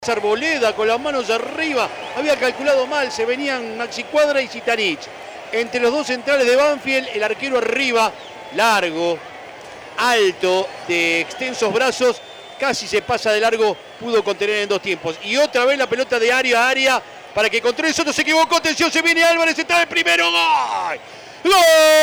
Arboleda con las manos arriba, había calculado mal, se venían Maxi Cuadra y Zitanich. Entre los dos centrales de Banfield, el arquero arriba, largo, alto, de extensos brazos, casi se pasa de largo, pudo contener en dos tiempos. Y otra vez la pelota de área a área para que controle Soto, se equivocó, atención, se viene Álvarez, entra el primero, ¡gol! ¡Gol!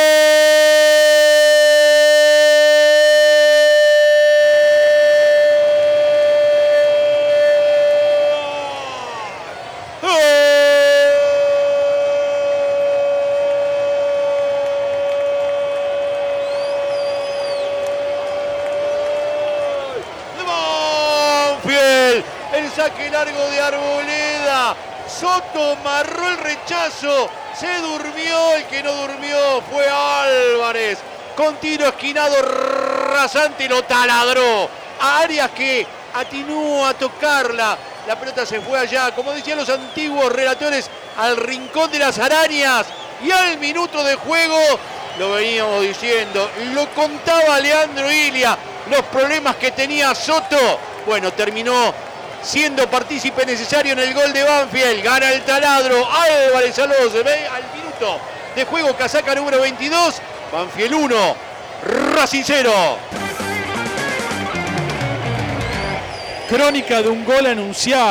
El saque largo de Arboleda, Soto marró el rechazo, se durmió, el que no durmió fue Álvarez, con tiro esquinado rasante lo taladró, a Arias que atinúa a tocarla, la pelota se fue allá, como decían los antiguos relatores, al rincón de las arañas, y al minuto de juego, lo veníamos diciendo, lo contaba Leandro Ilia, los problemas que tenía Soto, bueno, terminó siendo partícipe necesario en el gol de Banfield. Gana el taladro Álvarez al minuto de juego, casaca número 22. Banfield 1, Racing 0. Crónica de un gol anunciado.